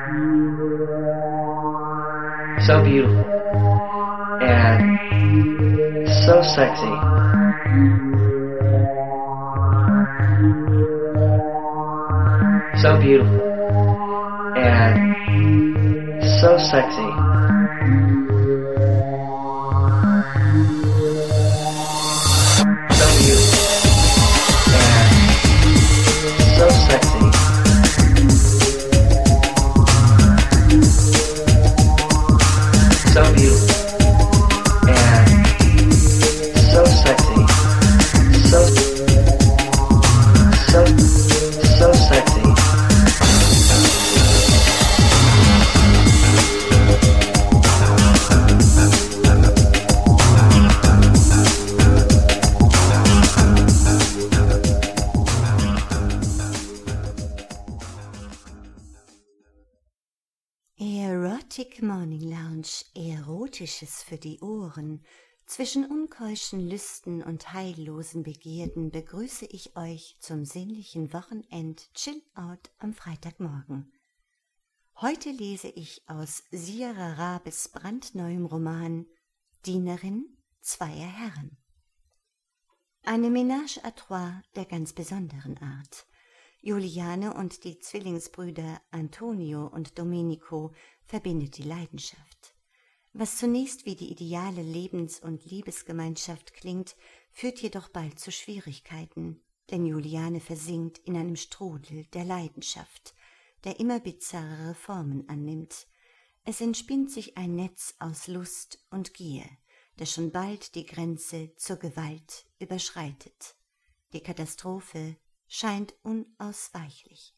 So beautiful and so sexy. So beautiful and so sexy. So beautiful and so sexy. So beautiful and so sexy. So sexy. Erotic Morning Lounge, Erotisches für die Ohren. Zwischen unkeuschen Lüsten und heillosen Begierden begrüße ich euch zum sinnlichen Wochenend-Chill-Out am Freitagmorgen. Heute lese ich aus Sierra Rabes brandneuem Roman Dienerin zweier Herren. Eine Ménage à trois der ganz besonderen Art. Juliane und die Zwillingsbrüder Antonio und Domenico verbindet die Leidenschaft. Was zunächst wie die ideale Lebens- und Liebesgemeinschaft klingt, führt jedoch bald zu Schwierigkeiten, denn Juliane versinkt in einem Strudel der Leidenschaft, der immer bizarrere Formen annimmt. Es entspinnt sich ein Netz aus Lust und Gier, das schon bald die Grenze zur Gewalt überschreitet. Die Katastrophe scheint unausweichlich.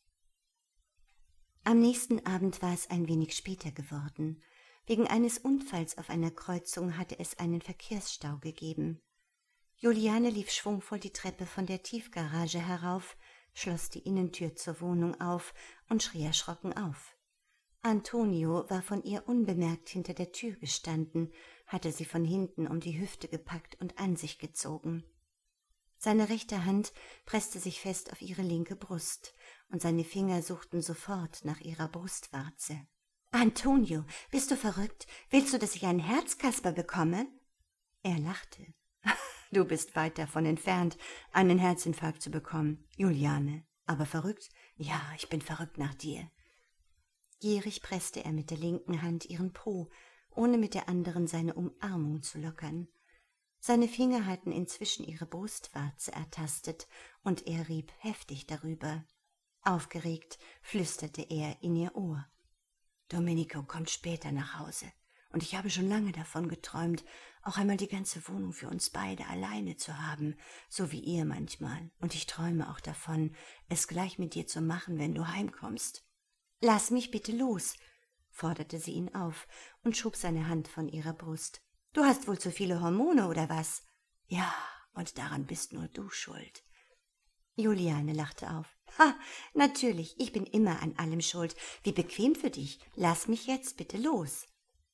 Am nächsten Abend war es ein wenig später geworden. Wegen eines Unfalls auf einer Kreuzung hatte es einen Verkehrsstau gegeben. Juliane lief schwungvoll die Treppe von der Tiefgarage herauf, schloss die Innentür zur Wohnung auf und schrie erschrocken auf. Antonio war von ihr unbemerkt hinter der Tür gestanden, hatte sie von hinten um die Hüfte gepackt und an sich gezogen. Seine rechte Hand presste sich fest auf ihre linke Brust, und seine Finger suchten sofort nach ihrer Brustwarze. »Antonio, bist du verrückt? Willst du, dass ich einen Herzkasper bekomme?« Er lachte. »Du bist weit davon entfernt, einen Herzinfarkt zu bekommen, Juliane. Aber verrückt? Ja, ich bin verrückt nach dir.« Gierig presste er mit der linken Hand ihren Po, ohne mit der anderen seine Umarmung zu lockern. Seine Finger hatten inzwischen ihre Brustwarze ertastet, und er rieb heftig darüber. Aufgeregt flüsterte er in ihr Ohr. »Domenico kommt später nach Hause, und ich habe schon lange davon geträumt, auch einmal die ganze Wohnung für uns beide alleine zu haben, so wie ihr manchmal, und ich träume auch davon, es gleich mit dir zu machen, wenn du heimkommst.« »Lass mich bitte los«, forderte sie ihn auf und schob seine Hand von ihrer Brust. »Du hast wohl zu viele Hormone, oder was?« »Ja, und daran bist nur du schuld.« Juliane lachte auf. »Ha, natürlich, ich bin immer an allem schuld. Wie bequem für dich. Lass mich jetzt bitte los.«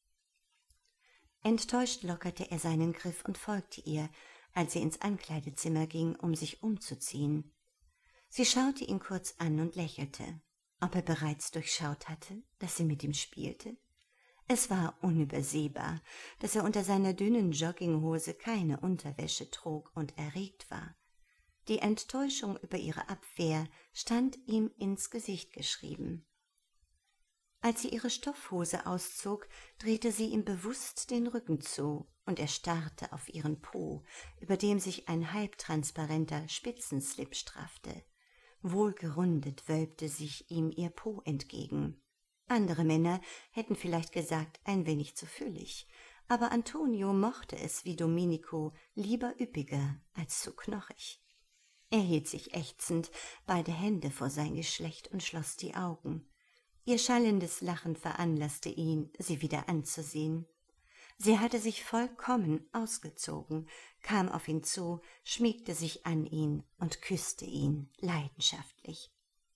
Enttäuscht lockerte er seinen Griff und folgte ihr, als sie ins Ankleidezimmer ging, um sich umzuziehen. Sie schaute ihn kurz an und lächelte. Ob er bereits durchschaut hatte, dass sie mit ihm spielte? Es war unübersehbar, dass er unter seiner dünnen Jogginghose keine Unterwäsche trug und erregt war. Die Enttäuschung über ihre Abwehr stand ihm ins Gesicht geschrieben. Als sie ihre Stoffhose auszog, drehte sie ihm bewusst den Rücken zu, und er starrte auf ihren Po, über dem sich ein halbtransparenter Spitzenslip straffte. Wohlgerundet wölbte sich ihm ihr Po entgegen. Andere Männer hätten vielleicht gesagt, ein wenig zu füllig, aber Antonio mochte es wie Domenico lieber üppiger als zu knochig. Er hielt sich ächzend beide Hände vor sein Geschlecht und schloss die Augen. Ihr schallendes Lachen veranlasste ihn, sie wieder anzusehen. Sie hatte sich vollkommen ausgezogen, kam auf ihn zu, schmiegte sich an ihn und küsste ihn leidenschaftlich.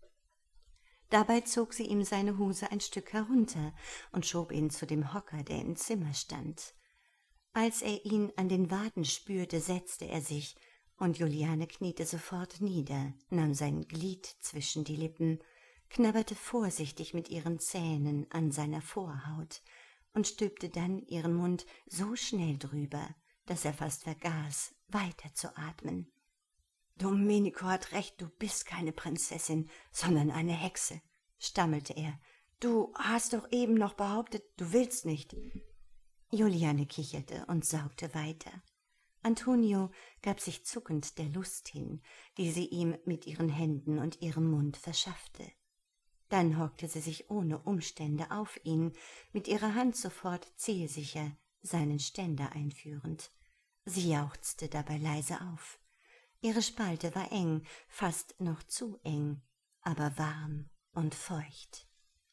Dabei zog sie ihm seine Hose ein Stück herunter und schob ihn zu dem Hocker, der im Zimmer stand. Als er ihn an den Waden spürte, setzte er sich, und Juliane kniete sofort nieder, nahm sein Glied zwischen die Lippen, knabberte vorsichtig mit ihren Zähnen an seiner Vorhaut und stülpte dann ihren Mund so schnell drüber, dass er fast vergaß, weiter zu atmen. »Domenico hat recht, du bist keine Prinzessin, sondern eine Hexe«, stammelte er. »Du hast doch eben noch behauptet, du willst nicht.« Juliane kicherte und saugte weiter. Antonio gab sich zuckend der Lust hin, die sie ihm mit ihren Händen und ihrem Mund verschaffte. Dann hockte sie sich ohne Umstände auf ihn, mit ihrer Hand sofort zielsicher, seinen Ständer einführend. Sie jauchzte dabei leise auf. Ihre Spalte war eng, fast noch zu eng, aber warm und feucht.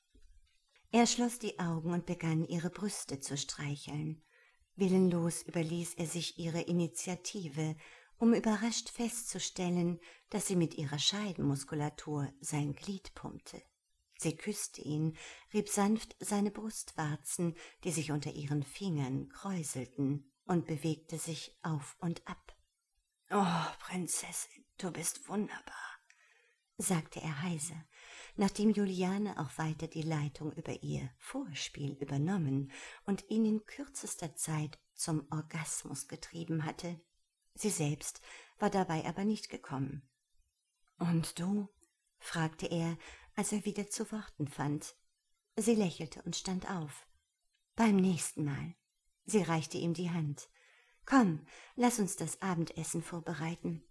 Er schloss die Augen und begann, ihre Brüste zu streicheln. Willenlos überließ er sich ihre Initiative, um überrascht festzustellen, dass sie mit ihrer Scheidenmuskulatur sein Glied pumpte. Sie küsste ihn, rieb sanft seine Brustwarzen, die sich unter ihren Fingern kräuselten, und bewegte sich auf und ab. »Oh, Prinzessin, du bist wunderbar«, sagte er heiser, nachdem Juliane auch weiter die Leitung über ihr Vorspiel übernommen und ihn in kürzester Zeit zum Orgasmus getrieben hatte. Sie selbst war dabei aber nicht gekommen. »Und du?« fragte er, als er wieder zu Worten fand. Sie lächelte und stand auf. »Beim nächsten Mal.« Sie reichte ihm die Hand. »Komm, lass uns das Abendessen vorbereiten.«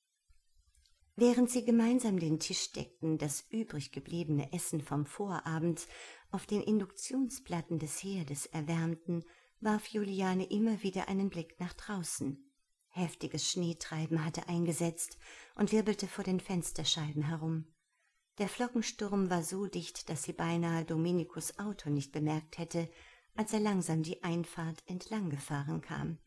Während sie gemeinsam den Tisch deckten, das übrig gebliebene Essen vom Vorabend auf den Induktionsplatten des Herdes erwärmten, warf Juliane immer wieder einen Blick nach draußen. Heftiges Schneetreiben hatte eingesetzt und wirbelte vor den Fensterscheiben herum. Der Flockensturm war so dicht, dass sie beinahe Domenicos Auto nicht bemerkt hätte, als er langsam die Einfahrt entlang gefahren kam.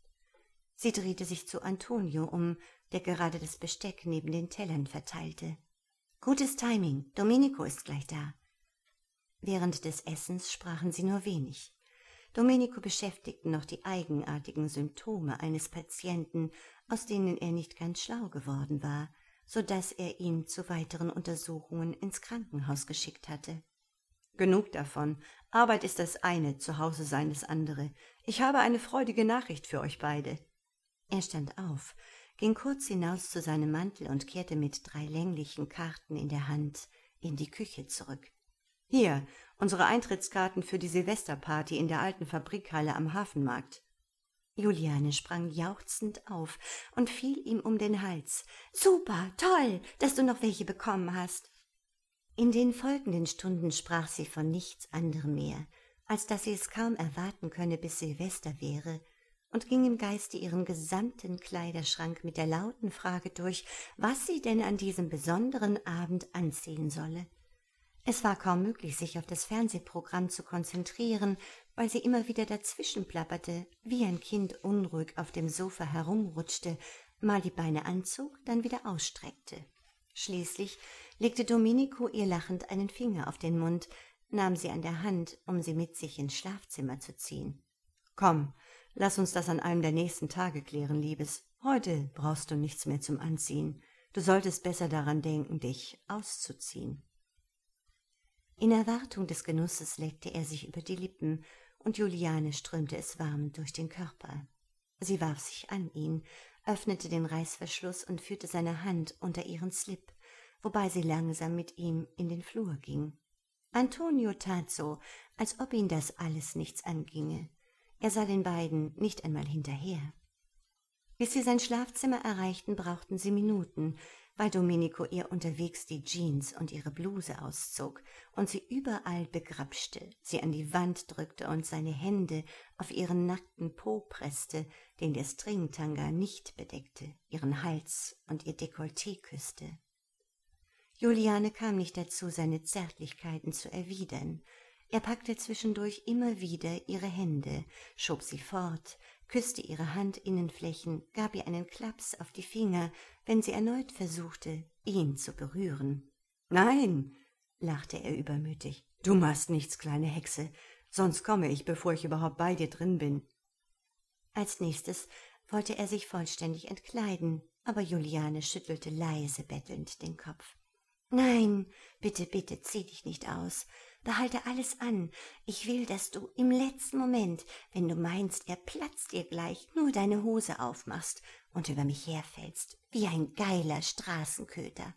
Sie drehte sich zu Antonio um, der gerade das Besteck neben den Tellern verteilte. »Gutes Timing, Domenico ist gleich da.« Während des Essens sprachen sie nur wenig. Domenico beschäftigten noch die eigenartigen Symptome eines Patienten, aus denen er nicht ganz schlau geworden war, so dass er ihn zu weiteren Untersuchungen ins Krankenhaus geschickt hatte. »Genug davon. Arbeit ist das eine, zu Hause sein das andere. Ich habe eine freudige Nachricht für euch beide.« Er stand auf, ging kurz hinaus zu seinem Mantel und kehrte mit 3 länglichen Karten in der Hand in die Küche zurück. »Hier, unsere Eintrittskarten für die Silvesterparty in der alten Fabrikhalle am Hafenmarkt.« Juliane sprang jauchzend auf und fiel ihm um den Hals. »Super, toll, dass du noch welche bekommen hast.« In den folgenden Stunden sprach sie von nichts anderem mehr, als dass sie es kaum erwarten könne, bis Silvester wäre, und ging im Geiste ihren gesamten Kleiderschrank mit der lauten Frage durch, was sie denn an diesem besonderen Abend anziehen solle. Es war kaum möglich, sich auf das Fernsehprogramm zu konzentrieren, weil sie immer wieder dazwischen plapperte, wie ein Kind unruhig auf dem Sofa herumrutschte, mal die Beine anzog, dann wieder ausstreckte. Schließlich legte Domenico ihr lachend einen Finger auf den Mund, nahm sie an der Hand, um sie mit sich ins Schlafzimmer zu ziehen. »Komm, lass uns das an einem der nächsten Tage klären, Liebes. Heute brauchst du nichts mehr zum Anziehen. Du solltest besser daran denken, dich auszuziehen.« In Erwartung des Genusses leckte er sich über die Lippen, und Juliane strömte es warm durch den Körper. Sie warf sich an ihn, öffnete den Reißverschluss und führte seine Hand unter ihren Slip, wobei sie langsam mit ihm in den Flur ging. Antonio tat so, als ob ihn das alles nichts anginge. Er sah den beiden nicht einmal hinterher. Bis sie sein Schlafzimmer erreichten, brauchten sie Minuten, weil Domenico ihr unterwegs die Jeans und ihre Bluse auszog und sie überall begrapschte, sie an die Wand drückte und seine Hände auf ihren nackten Po presste, den der Stringtanga nicht bedeckte, ihren Hals und ihr Dekolleté küsste. Juliane kam nicht dazu, seine Zärtlichkeiten zu erwidern. Er packte zwischendurch immer wieder ihre Hände, schob sie fort, küsste ihre Handinnenflächen, gab ihr einen Klaps auf die Finger, wenn sie erneut versuchte, ihn zu berühren. »Nein«, lachte er übermütig, »du machst nichts, kleine Hexe, sonst komme ich, bevor ich überhaupt bei dir drin bin.« Als nächstes wollte er sich vollständig entkleiden, aber Juliane schüttelte leise bettelnd den Kopf. Nein, bitte, bitte, zieh dich nicht aus. Behalte alles an. Ich will, dass du im letzten Moment, wenn du meinst, er platzt dir gleich, nur deine Hose aufmachst und über mich herfällst, wie ein geiler Straßenköter.«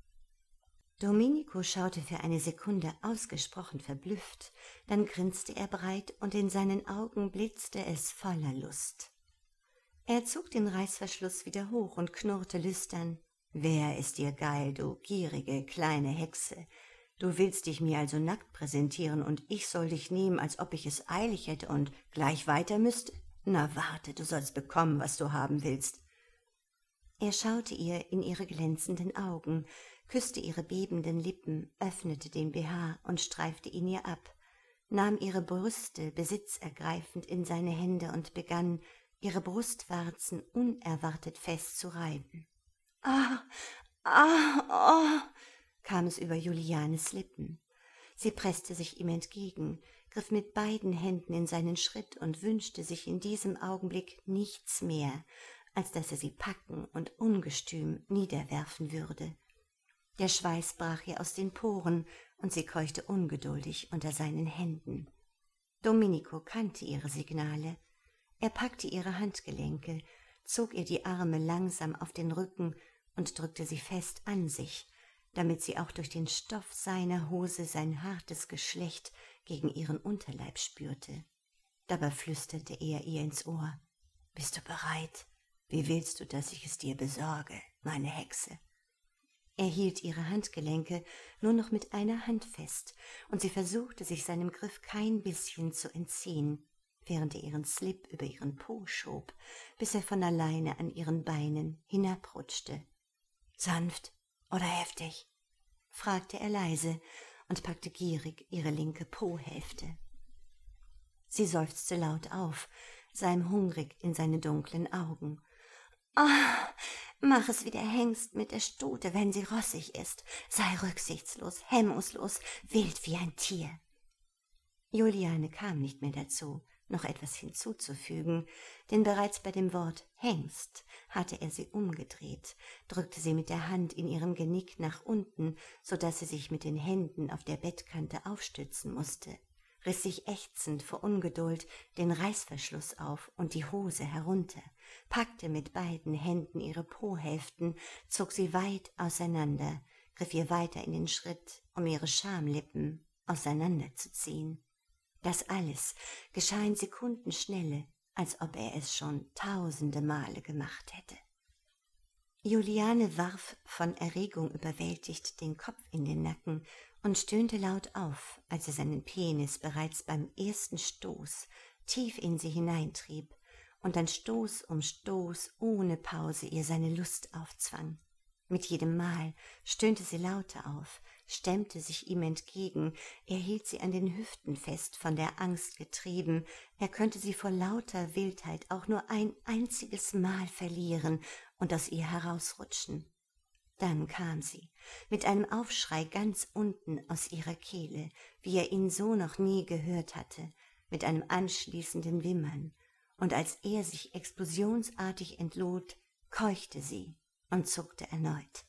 Domenico schaute für eine Sekunde ausgesprochen verblüfft, dann grinste er breit und in seinen Augen blitzte es voller Lust. Er zog den Reißverschluss wieder hoch und knurrte lüstern: »Wer ist dir geil, du gierige kleine Hexe? Du willst dich mir also nackt präsentieren und ich soll dich nehmen, als ob ich es eilig hätte und gleich weiter müsste? Na warte, du sollst bekommen, was du haben willst.« Er schaute ihr in ihre glänzenden Augen, küsste ihre bebenden Lippen, öffnete den BH und streifte ihn ihr ab, nahm ihre Brüste besitzergreifend in seine Hände und begann, ihre Brustwarzen unerwartet fest zu reiben. »Ah, oh«, kam es über Julianes Lippen. Sie presste sich ihm entgegen, griff mit beiden Händen in seinen Schritt und wünschte sich in diesem Augenblick nichts mehr, als dass er sie packen und ungestüm niederwerfen würde. Der Schweiß brach ihr aus den Poren und sie keuchte ungeduldig unter seinen Händen. Domenico kannte ihre Signale. Er packte ihre Handgelenke, zog ihr die Arme langsam auf den Rücken und drückte sie fest an sich, damit sie auch durch den Stoff seiner Hose sein hartes Geschlecht gegen ihren Unterleib spürte. Dabei flüsterte er ihr ins Ohr: »Bist du bereit? Wie willst du, dass ich es dir besorge, meine Hexe?« Er hielt ihre Handgelenke nur noch mit einer Hand fest, und sie versuchte, sich seinem Griff kein bisschen zu entziehen, während er ihren Slip über ihren Po schob, bis er von alleine an ihren Beinen hinabrutschte. »Sanft oder heftig?« fragte er leise und packte gierig ihre linke Po-Hälfte. Sie seufzte laut auf, sah ihm hungrig in seine dunklen Augen. »Ah, mach es wie der Hengst mit der Stute, wenn sie rossig ist. Sei rücksichtslos, hemmungslos, wild wie ein Tier.« Juliane kam nicht mehr dazu, noch etwas hinzuzufügen, denn bereits bei dem Wort »Hengst« hatte er sie umgedreht, drückte sie mit der Hand in ihrem Genick nach unten, so daß sie sich mit den Händen auf der Bettkante aufstützen musste, riss sich ächzend vor Ungeduld den Reißverschluss auf und die Hose herunter, packte mit beiden Händen ihre Po-Hälften, zog sie weit auseinander, griff ihr weiter in den Schritt, um ihre Schamlippen auseinanderzuziehen. Das alles geschah in Sekundenschnelle, als ob er es schon tausende Male gemacht hätte. Juliane warf von Erregung überwältigt den Kopf in den Nacken und stöhnte laut auf, als er seinen Penis bereits beim ersten Stoß tief in sie hineintrieb und dann Stoß um Stoß ohne Pause ihr seine Lust aufzwang. Mit jedem Mal stöhnte sie lauter auf, stemmte sich ihm entgegen, er hielt sie an den Hüften fest, von der Angst getrieben, er könnte sie vor lauter Wildheit auch nur ein einziges Mal verlieren und aus ihr herausrutschen. Dann kam sie, mit einem Aufschrei ganz unten aus ihrer Kehle, wie er ihn so noch nie gehört hatte, mit einem anschließenden Wimmern, und als er sich explosionsartig entlud, keuchte sie und zuckte erneut.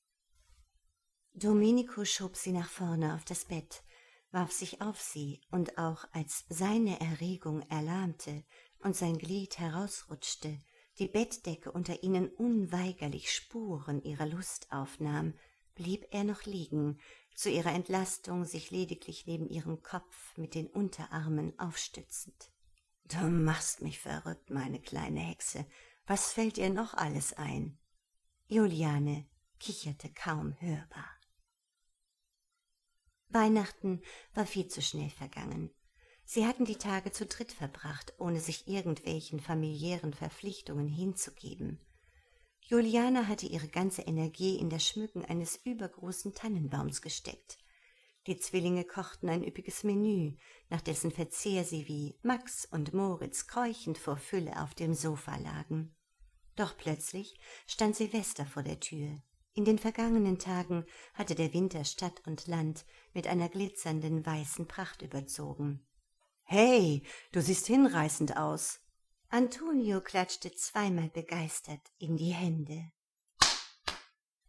Domenico schob sie nach vorne auf das Bett, warf sich auf sie, und auch als seine Erregung erlahmte und sein Glied herausrutschte, die Bettdecke unter ihnen unweigerlich Spuren ihrer Lust aufnahm, blieb er noch liegen, zu ihrer Entlastung sich lediglich neben ihrem Kopf mit den Unterarmen aufstützend. »Du machst mich verrückt, meine kleine Hexe. Was fällt dir noch alles ein?« Juliane kicherte kaum hörbar. Weihnachten war viel zu schnell vergangen. Sie hatten die Tage zu dritt verbracht, ohne sich irgendwelchen familiären Verpflichtungen hinzugeben. Juliane hatte ihre ganze Energie in das Schmücken eines übergroßen Tannenbaums gesteckt. Die Zwillinge kochten ein üppiges Menü, nach dessen Verzehr sie wie Max und Moritz keuchend vor Fülle auf dem Sofa lagen. Doch plötzlich stand Silvester vor der Tür. In den vergangenen Tagen hatte der Winter Stadt und Land mit einer glitzernden weißen Pracht überzogen. »Hey, du siehst hinreißend aus!« Antonio klatschte zweimal begeistert in die Hände.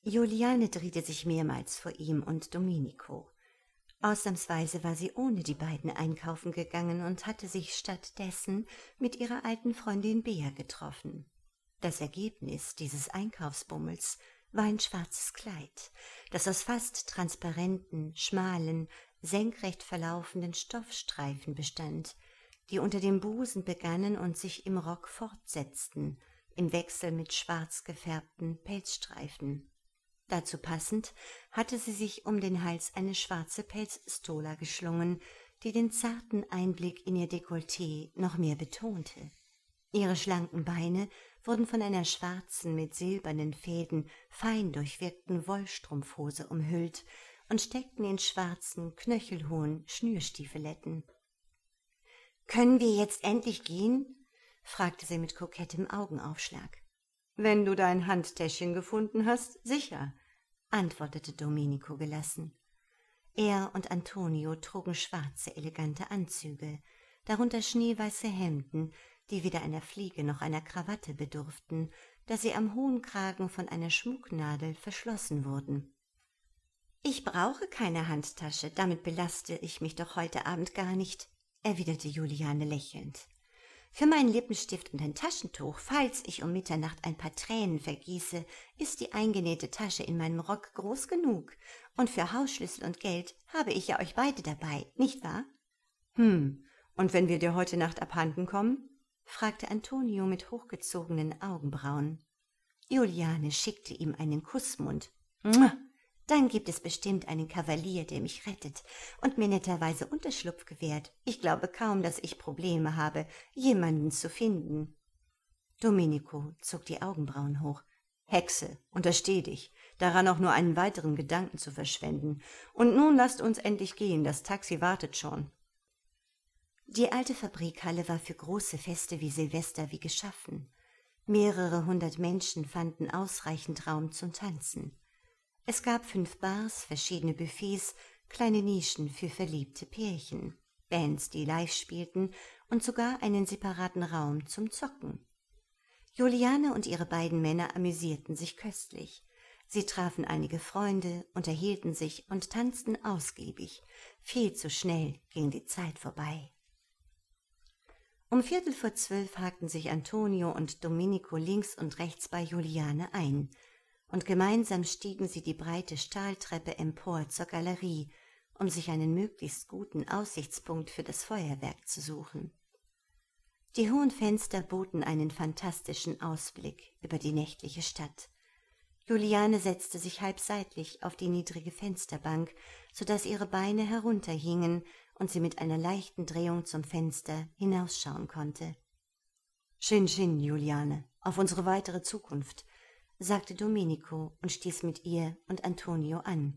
Juliane drehte sich mehrmals vor ihm und Domenico. Ausnahmsweise war sie ohne die beiden einkaufen gegangen und hatte sich stattdessen mit ihrer alten Freundin Bea getroffen. Das Ergebnis dieses Einkaufsbummels war ein schwarzes Kleid, das aus fast transparenten, schmalen, senkrecht verlaufenden Stoffstreifen bestand, die unter dem Busen begannen und sich im Rock fortsetzten, im Wechsel mit schwarz gefärbten Pelzstreifen. Dazu passend hatte sie sich um den Hals eine schwarze Pelzstola geschlungen, die den zarten Einblick in ihr Dekolleté noch mehr betonte. Ihre schlanken Beine wurden von einer schwarzen, mit silbernen Fäden fein durchwirkten Wollstrumpfhose umhüllt und steckten in schwarzen, knöchelhohen Schnürstiefeletten. »Können wir jetzt endlich gehen?« fragte sie mit kokettem Augenaufschlag. »Wenn du dein Handtäschchen gefunden hast, sicher«, antwortete Domenico gelassen. Er und Antonio trugen schwarze, elegante Anzüge, darunter schneeweiße Hemden, die weder einer Fliege noch einer Krawatte bedurften, da sie am hohen Kragen von einer Schmucknadel verschlossen wurden. »Ich brauche keine Handtasche, damit belaste ich mich doch heute Abend gar nicht«, erwiderte Juliane lächelnd. »Für meinen Lippenstift und ein Taschentuch, falls ich um Mitternacht ein paar Tränen vergieße, ist die eingenähte Tasche in meinem Rock groß genug, und für Hausschlüssel und Geld habe ich ja euch beide dabei, nicht wahr?« Und wenn wir dir heute Nacht abhanden kommen?« fragte Antonio mit hochgezogenen Augenbrauen. Juliane schickte ihm einen Kussmund. »Dann gibt es bestimmt einen Kavalier, der mich rettet und mir netterweise Unterschlupf gewährt. Ich glaube kaum, dass ich Probleme habe, jemanden zu finden.« Domenico zog die Augenbrauen hoch. »Hexe, untersteh dich, daran auch nur einen weiteren Gedanken zu verschwenden. Und nun lasst uns endlich gehen, das Taxi wartet schon.« Die alte Fabrikhalle war für große Feste wie Silvester wie geschaffen. Mehrere hundert Menschen fanden ausreichend Raum zum Tanzen. Es gab 5 Bars, verschiedene Buffets, kleine Nischen für verliebte Pärchen, Bands, die live spielten und sogar einen separaten Raum zum Zocken. Juliane und ihre beiden Männer amüsierten sich köstlich. Sie trafen einige Freunde, unterhielten sich und tanzten ausgiebig. Viel zu schnell ging die Zeit vorbei. Um 11:45 hakten sich Antonio und Domenico links und rechts bei Juliane ein, und gemeinsam stiegen sie die breite Stahltreppe empor zur Galerie, um sich einen möglichst guten Aussichtspunkt für das Feuerwerk zu suchen. Die hohen Fenster boten einen fantastischen Ausblick über die nächtliche Stadt. Juliane setzte sich halb seitlich auf die niedrige Fensterbank, so daß ihre Beine herunterhingen und sie mit einer leichten Drehung zum Fenster hinausschauen konnte. »Chin chin, Juliane, auf unsere weitere Zukunft«, sagte Domenico und stieß mit ihr und Antonio an.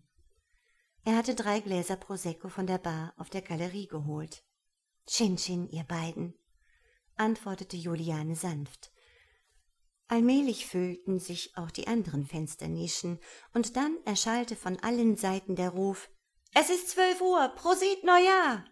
Er hatte 3 Gläser Prosecco von der Bar auf der Galerie geholt. »Chin chin, ihr beiden«, antwortete Juliane sanft. Allmählich füllten sich auch die anderen Fensternischen, und dann erschallte von allen Seiten der Ruf: »Es ist 12 Uhr, Prosit Neujahr!«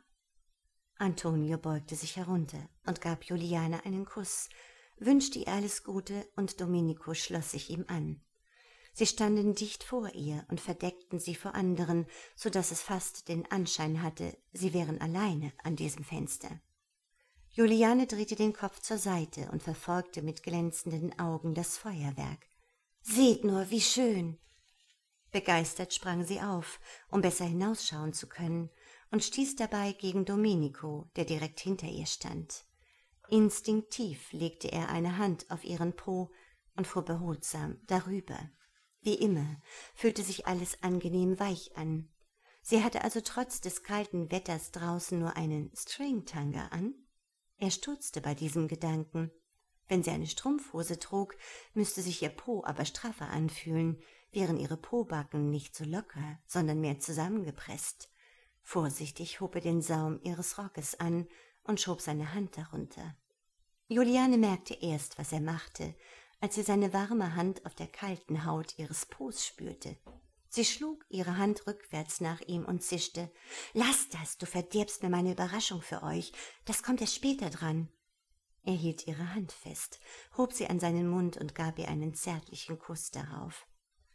Antonio beugte sich herunter und gab Juliane einen Kuss, wünschte ihr alles Gute, und Domenico schloss sich ihm an. Sie standen dicht vor ihr und verdeckten sie vor anderen, so daß es fast den Anschein hatte, sie wären alleine an diesem Fenster. Juliane drehte den Kopf zur Seite und verfolgte mit glänzenden Augen das Feuerwerk. »Seht nur, wie schön!« Begeistert sprang sie auf, um besser hinausschauen zu können, und stieß dabei gegen Domenico, der direkt hinter ihr stand. Instinktiv legte er eine Hand auf ihren Po und fuhr behutsam darüber. Wie immer fühlte sich alles angenehm weich an. Sie hatte also trotz des kalten Wetters draußen nur einen Stringtanga an? Er stutzte bei diesem Gedanken. Wenn sie eine Strumpfhose trug, müsste sich ihr Po aber straffer anfühlen, wären ihre Pobacken nicht so locker, sondern mehr zusammengepresst. Vorsichtig hob er den Saum ihres Rockes an und schob seine Hand darunter. Juliane merkte erst, was er machte, als sie seine warme Hand auf der kalten Haut ihres Po's spürte. Sie schlug ihre Hand rückwärts nach ihm und zischte: »Lass das, du verdirbst mir meine Überraschung für euch, das kommt erst später dran.« Er hielt ihre Hand fest, hob sie an seinen Mund und gab ihr einen zärtlichen Kuss darauf.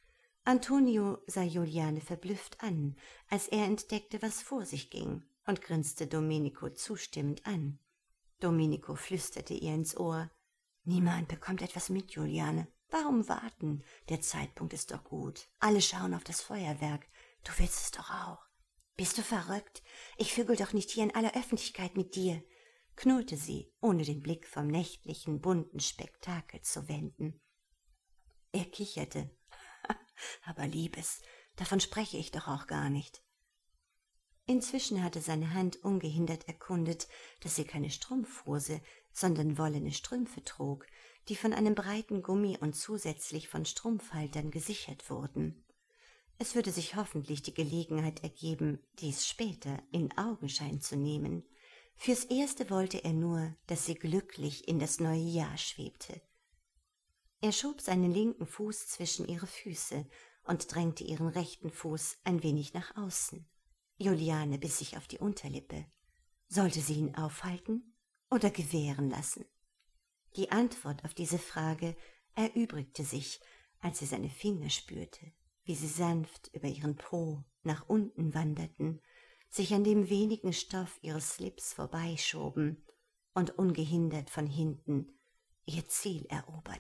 Antonio sah Juliane verblüfft an, als er entdeckte, was vor sich ging, und grinste Domenico zustimmend an. Domenico flüsterte ihr ins Ohr: »Niemand bekommt etwas mit, Juliane. Warum warten? Der Zeitpunkt ist doch gut. Alle schauen auf das Feuerwerk. Du willst es doch auch. Bist du verrückt? Ich vögel doch nicht hier in aller Öffentlichkeit mit dir«, knurrte sie, ohne den Blick vom nächtlichen, bunten Spektakel zu wenden. Er kicherte. »Aber Liebes, davon spreche ich doch auch gar nicht.« Inzwischen hatte seine Hand ungehindert erkundet, dass sie keine Strumpfhose, sondern wollene Strümpfe trug, die von einem breiten Gummi und zusätzlich von Strumpfhaltern gesichert wurden. Es würde sich hoffentlich die Gelegenheit ergeben, dies später in Augenschein zu nehmen. Fürs Erste wollte er nur, dass sie glücklich in das neue Jahr schwebte. Er schob seinen linken Fuß zwischen ihre Füße und drängte ihren rechten Fuß ein wenig nach außen. Juliane biss sich auf die Unterlippe. Sollte sie ihn aufhalten oder gewähren lassen? Die Antwort auf diese Frage erübrigte sich, als sie seine Finger spürte, wie sie sanft über ihren Po nach unten wanderten, sich an dem wenigen Stoff ihres Slips vorbeischoben und ungehindert von hinten ihr Ziel eroberten.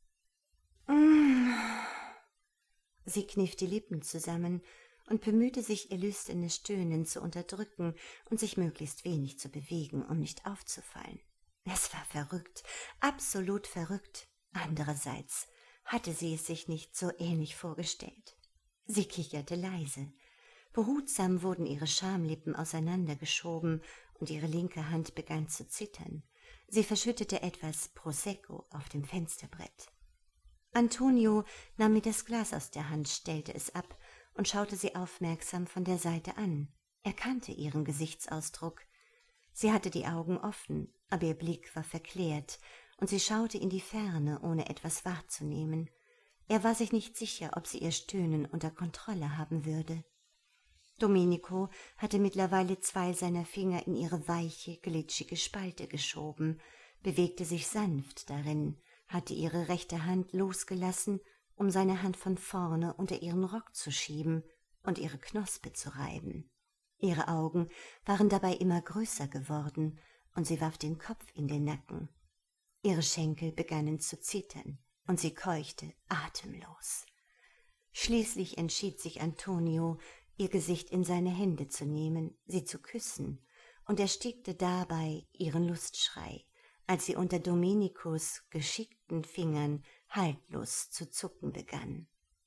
Sie kniff die Lippen zusammen und bemühte sich, ihr lüsternes Stöhnen zu unterdrücken und sich möglichst wenig zu bewegen, um nicht aufzufallen. Es war verrückt, absolut verrückt. Andererseits hatte sie es sich nicht so ähnlich vorgestellt. Sie kicherte leise. Behutsam wurden ihre Schamlippen auseinandergeschoben und ihre linke Hand begann zu zittern. Sie verschüttete etwas Prosecco auf dem Fensterbrett. Antonio nahm mir das Glas aus der Hand, stellte es ab und schaute sie aufmerksam von der Seite an. Er kannte ihren Gesichtsausdruck. Sie hatte die Augen offen, aber ihr Blick war verklärt, und sie schaute in die Ferne, ohne etwas wahrzunehmen. Er war sich nicht sicher, ob sie ihr Stöhnen unter Kontrolle haben würde. Domenico hatte mittlerweile 2 seiner Finger in ihre weiche, glitschige Spalte geschoben, bewegte sich sanft darin, hatte ihre rechte Hand losgelassen, um seine Hand von vorne unter ihren Rock zu schieben und ihre Knospe zu reiben. Ihre Augen waren dabei immer größer geworden, und sie warf den Kopf in den Nacken. Ihre Schenkel begannen zu zittern, und sie keuchte atemlos. Schließlich entschied sich Antonio, ihr Gesicht in seine Hände zu nehmen, sie zu küssen, und erstickte dabei ihren Lustschrei, als sie unter Domenicos geschickten Fingern haltlos zu zucken begann.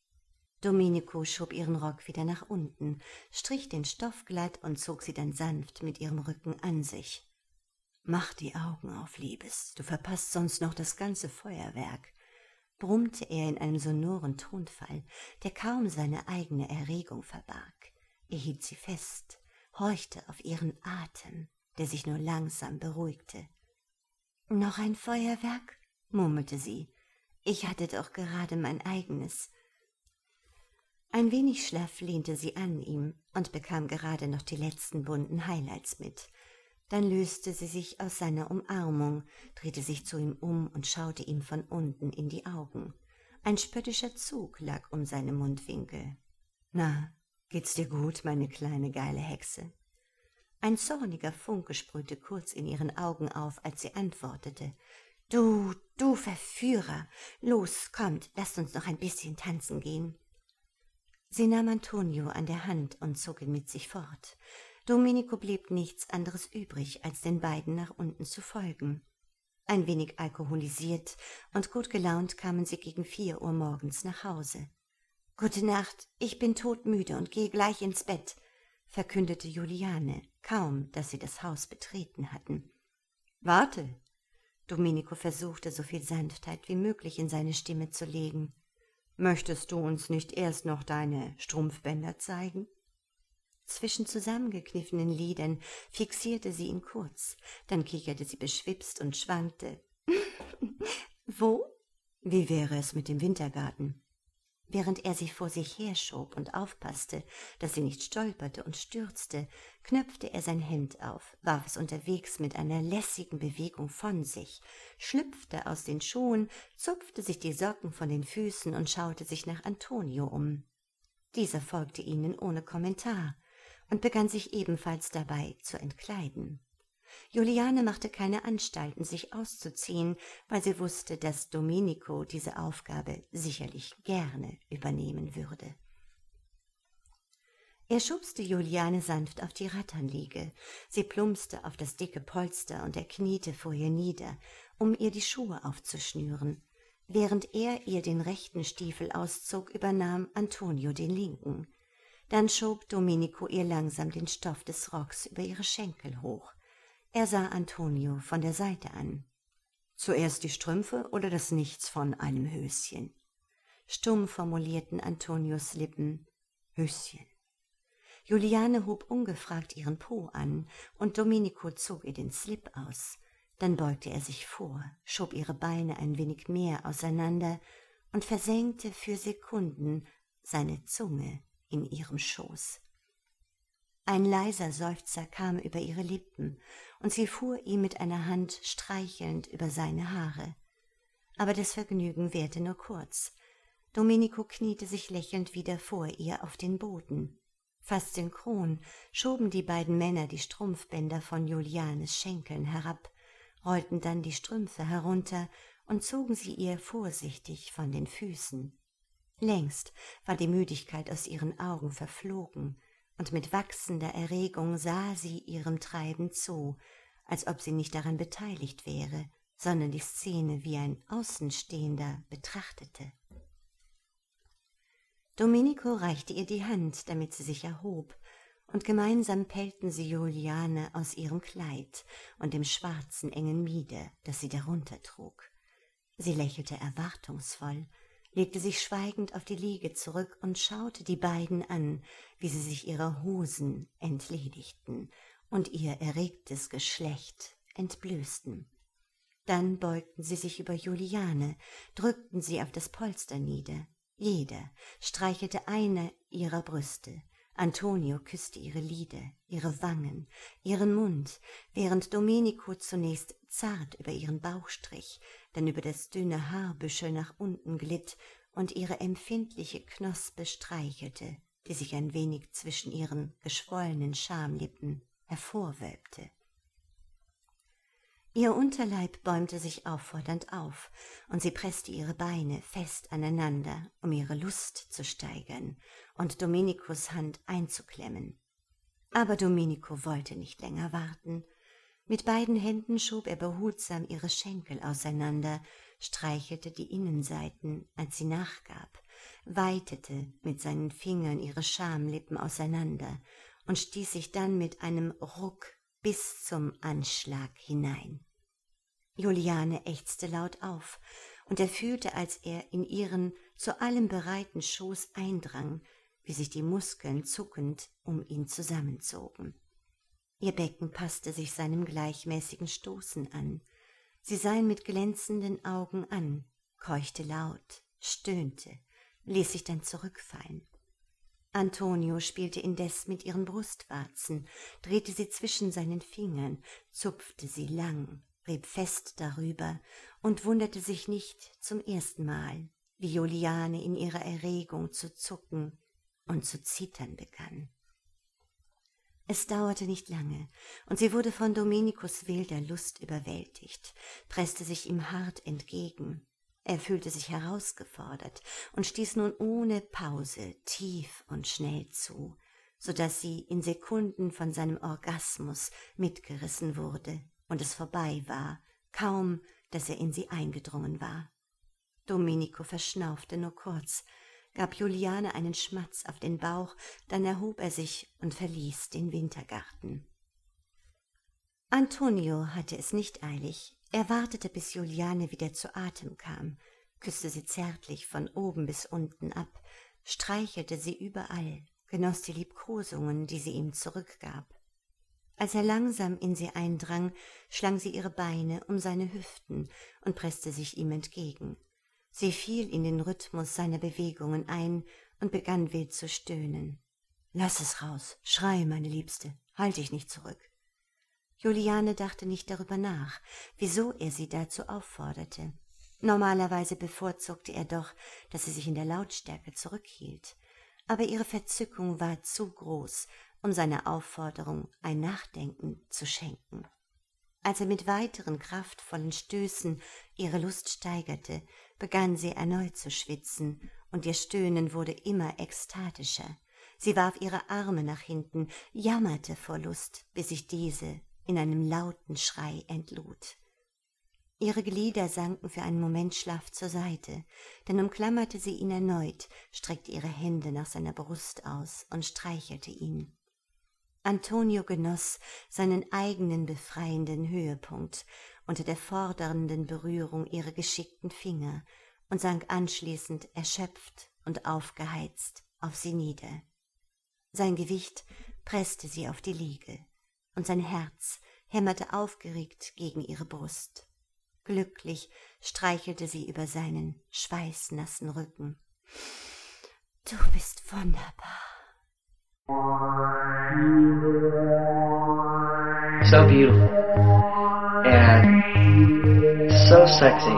Domenico schob ihren Rock wieder nach unten, strich den Stoff glatt und zog sie dann sanft mit ihrem Rücken an sich. »Mach die Augen auf, Liebes, du verpasst sonst noch das ganze Feuerwerk«, brummte er in einem sonoren Tonfall, der kaum seine eigene Erregung verbarg. Er hielt sie fest, horchte auf ihren Atem, der sich nur langsam beruhigte. »Noch ein Feuerwerk?« murmelte sie. »Ich hatte doch gerade mein eigenes.« Ein wenig schlaff lehnte sie an ihm und bekam gerade noch die letzten bunten Highlights mit. Dann löste sie sich aus seiner Umarmung, drehte sich zu ihm um und schaute ihm von unten in die Augen. Ein spöttischer Zug lag um seine Mundwinkel. »Na, geht's dir gut, meine kleine geile Hexe?« Ein zorniger Funke sprühte kurz in ihren Augen auf, als sie antwortete. »Du Verführer! Los, kommt, lasst uns noch ein bisschen tanzen gehen.« Sie nahm Antonio an der Hand und zog ihn mit sich fort. Domenico blieb nichts anderes übrig, als den beiden nach unten zu folgen. Ein wenig alkoholisiert und gut gelaunt kamen sie gegen 4 Uhr morgens nach Hause. »Gute Nacht, ich bin todmüde und gehe gleich ins Bett«, verkündete Juliane, kaum, dass sie das Haus betreten hatten. »Warte!« Domenico versuchte, so viel Sanftheit wie möglich in seine Stimme zu legen. »Möchtest du uns nicht erst noch deine Strumpfbänder zeigen?« Zwischen zusammengekniffenen Lidern fixierte sie ihn kurz, dann kicherte sie beschwipst und schwankte. »Wo?« »Wie wäre es mit dem Wintergarten?« Während er sie vor sich herschob und aufpasste, dass sie nicht stolperte und stürzte, knöpfte er sein Hemd auf, warf es unterwegs mit einer lässigen Bewegung von sich, schlüpfte aus den Schuhen, zupfte sich die Socken von den Füßen und schaute sich nach Antonio um. Dieser folgte ihnen ohne Kommentar und begann sich ebenfalls dabei zu entkleiden. Juliane machte keine Anstalten, sich auszuziehen, weil sie wusste, dass Domenico diese Aufgabe sicherlich gerne übernehmen würde. Er schubste Juliane sanft auf die Ratternliege, sie plumpste auf das dicke Polster und er kniete vor ihr nieder, um ihr die Schuhe aufzuschnüren. Während er ihr den rechten Stiefel auszog, übernahm Antonio den linken. Dann schob Domenico ihr langsam den Stoff des Rocks über ihre Schenkel hoch. Er sah Antonio von der Seite an. »Zuerst die Strümpfe oder das Nichts von einem Höschen?« Stumm formulierten Antonios Lippen »Höschen«. Juliane hob ungefragt ihren Po an, und Domenico zog ihr den Slip aus. Dann beugte er sich vor, schob ihre Beine ein wenig mehr auseinander und versenkte für Sekunden seine Zunge in ihrem Schoß. Ein leiser Seufzer kam über ihre Lippen, und sie fuhr ihm mit einer Hand streichelnd über seine Haare. Aber das Vergnügen währte nur kurz. Domenico kniete sich lächelnd wieder vor ihr auf den Boden. Fast synchron schoben die beiden Männer die Strumpfbänder von Julianes Schenkeln herab, rollten dann die Strümpfe herunter und zogen sie ihr vorsichtig von den Füßen. Längst war die Müdigkeit aus ihren Augen verflogen, und mit wachsender Erregung sah sie ihrem Treiben zu, als ob sie nicht daran beteiligt wäre, sondern die Szene wie ein Außenstehender betrachtete. Domenico reichte ihr die Hand, damit sie sich erhob, und gemeinsam pelten sie Juliane aus ihrem Kleid und dem schwarzen engen Mieder, das sie darunter trug. Sie lächelte erwartungsvoll, legte sich schweigend auf die Liege zurück und schaute die beiden an, wie sie sich ihrer Hosen entledigten und ihr erregtes Geschlecht entblößten. Dann beugten sie sich über Juliane, drückten sie auf das Polster nieder. Jeder streichelte eine ihrer Brüste. Antonio küsste ihre Lider, ihre Wangen, ihren Mund, während Domenico zunächst zart über ihren Bauch strich, dann über das dünne Haarbüschel nach unten glitt und ihre empfindliche Knospe streichelte, die sich ein wenig zwischen ihren geschwollenen Schamlippen hervorwölbte. Ihr Unterleib bäumte sich auffordernd auf, und sie presste ihre Beine fest aneinander, um ihre Lust zu steigern und Domenicos Hand einzuklemmen. Aber Domenico wollte nicht länger warten. Mit beiden Händen schob er behutsam ihre Schenkel auseinander, streichelte die Innenseiten, als sie nachgab, weitete mit seinen Fingern ihre Schamlippen auseinander und stieß sich dann mit einem Ruck bis zum Anschlag hinein. Juliane ächzte laut auf, und er fühlte, als er in ihren zu allem bereiten Schoß eindrang, wie sich die Muskeln zuckend um ihn zusammenzogen. Ihr Becken passte sich seinem gleichmäßigen Stoßen an. Sie sah ihn mit glänzenden Augen an, keuchte laut, stöhnte, ließ sich dann zurückfallen. Antonio spielte indes mit ihren Brustwarzen, drehte sie zwischen seinen Fingern, zupfte sie lang, rieb fest darüber und wunderte sich nicht zum ersten Mal, wie Juliane in ihrer Erregung zu zucken und zu zittern begann. Es dauerte nicht lange, und sie wurde von Domenicos wilder Lust überwältigt, presste sich ihm hart entgegen. Er fühlte sich herausgefordert und stieß nun ohne Pause tief und schnell zu, so daß sie in Sekunden von seinem Orgasmus mitgerissen wurde und es vorbei war, kaum, dass er in sie eingedrungen war. Domenico verschnaufte nur kurz, gab Juliane einen Schmatz auf den Bauch, dann erhob er sich und verließ den Wintergarten. Antonio hatte es nicht eilig. Er wartete, bis Juliane wieder zu Atem kam, küsste sie zärtlich von oben bis unten ab, streichelte sie überall, genoss die Liebkosungen, die sie ihm zurückgab. Als er langsam in sie eindrang, schlang sie ihre Beine um seine Hüften und presste sich ihm entgegen. Sie fiel in den Rhythmus seiner Bewegungen ein und begann wild zu stöhnen. »Lass es raus, schrei, meine Liebste, halte ich nicht zurück. Juliane dachte nicht darüber nach, wieso er sie dazu aufforderte. Normalerweise bevorzugte er doch, dass sie sich in der Lautstärke zurückhielt, aber ihre Verzückung war zu groß, um seiner Aufforderung ein Nachdenken zu schenken. Als er mit weiteren kraftvollen Stößen ihre Lust steigerte, begann sie erneut zu schwitzen, und ihr Stöhnen wurde immer ekstatischer. Sie warf ihre Arme nach hinten, jammerte vor Lust, bis sich diese in einem lauten Schrei entlud. Ihre Glieder sanken für einen Moment schlaff zur Seite, dann umklammerte sie ihn erneut, streckte ihre Hände nach seiner Brust aus und streichelte ihn. Antonio genoss seinen eigenen befreienden Höhepunkt unter der fordernden Berührung ihrer geschickten Finger und sank anschließend erschöpft und aufgeheizt auf sie nieder. Sein Gewicht presste sie auf die Liege, und sein Herz hämmerte aufgeregt gegen ihre Brust. Glücklich streichelte sie über seinen schweißnassen Rücken. »Du bist wunderbar.« So beautiful and so sexy.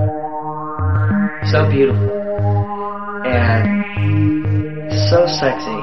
So beautiful and so sexy.